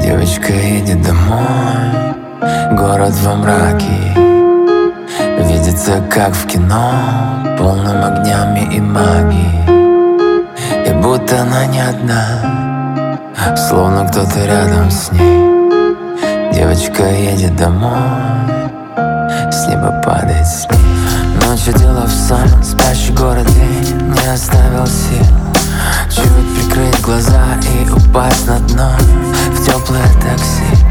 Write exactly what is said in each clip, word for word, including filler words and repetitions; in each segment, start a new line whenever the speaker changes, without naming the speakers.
Девочка едет домой, город во мраке, видится как в кино, полным огнями и магией. И будто она не одна, словно кто-то рядом с ней. Девочка едет домой, с неба падает снег. Ночью дело в сон, спящий город день не оставил сил. Чуть прикрыть глаза и упасть на дно в теплое такси.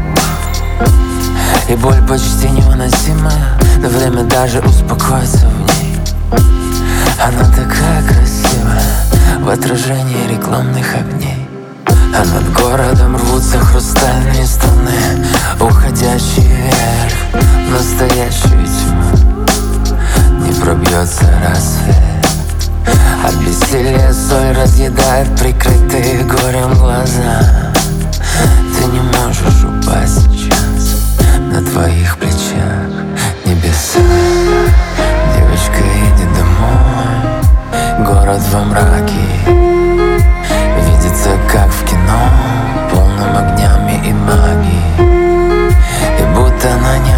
И боль почти невыносимая, но время даже успокоится в ней. Она такая красивая в отражении рекламных огней. А над городом рвутся хрустальные струны, уходящие вверх в настоящую тьму. Не пробьется рассвет. От бессилия соль разъедает прикрытые горем глаза. Ты не можешь упасть сейчас, на твоих плечах небеса. Девочка едет домой, город во мраке, видится как в кино, полным огнями и магией. И будто она не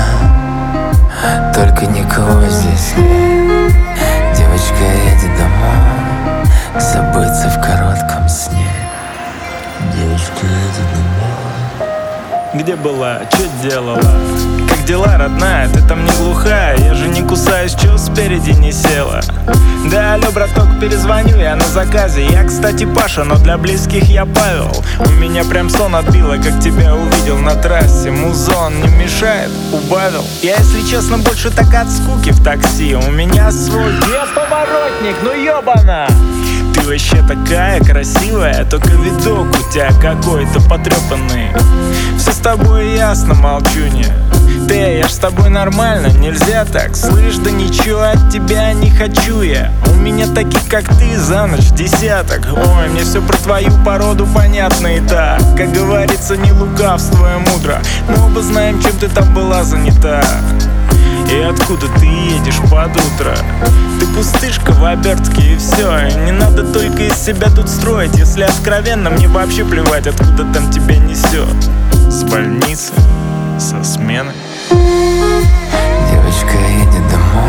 одна, только никого здесь нет. Девочка едет домой, забыться в коротком сне. Девочка едет домой.
Где была, что делала? Как дела, родная? Ты там не глухая? Я же не кусаюсь, чё спереди не села? Да, алло, браток, перезвоню я на заказе. Я, кстати, Паша, но для близких я Павел. У меня прям сон отбило, как тебя увидел на трассе. Музон не мешает, убавил. Я, если честно, больше так от скуки в такси. У меня свой поворотник, ну ёбана! Ты вообще такая красивая, только видок у тебя какой-то потрепанный. Все с тобой ясно, молчунья. Ты, я ж с тобой нормально, нельзя так. Слышь, да ничего от тебя не хочу я. У меня таких, как ты, за ночь десяток. Ой, мне все про твою породу понятно и так. Как говорится, не лукавствуя мудро. Мы оба знаем, чем ты там была занята. И откуда ты едешь под утро? Ты пустышка в обертке и все. Не надо только из себя тут строить. Если откровенно, мне вообще плевать, откуда там тебя несет. С больницы, со смены.
Девочка едет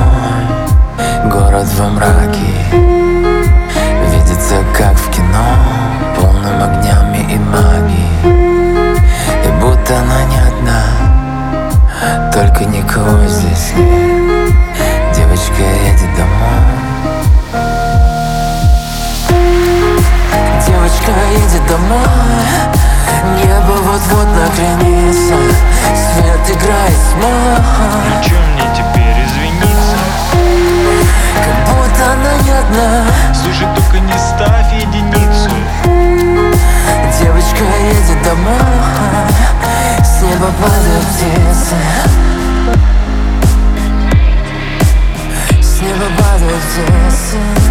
домой, город во мраке, видится как в кино, полным огнями и магией. И будто она не одна, только никого здесь нет. Девочка едет домой. Девочка едет домой, небо вот-вот наклонится, свет играет тьма.
Ну чё мне теперь извиниться?
Как будто она не одна.
Слушай, только не ставь единицу.
Девочка едет домой, с неба падают птицы. С неба падают птицы.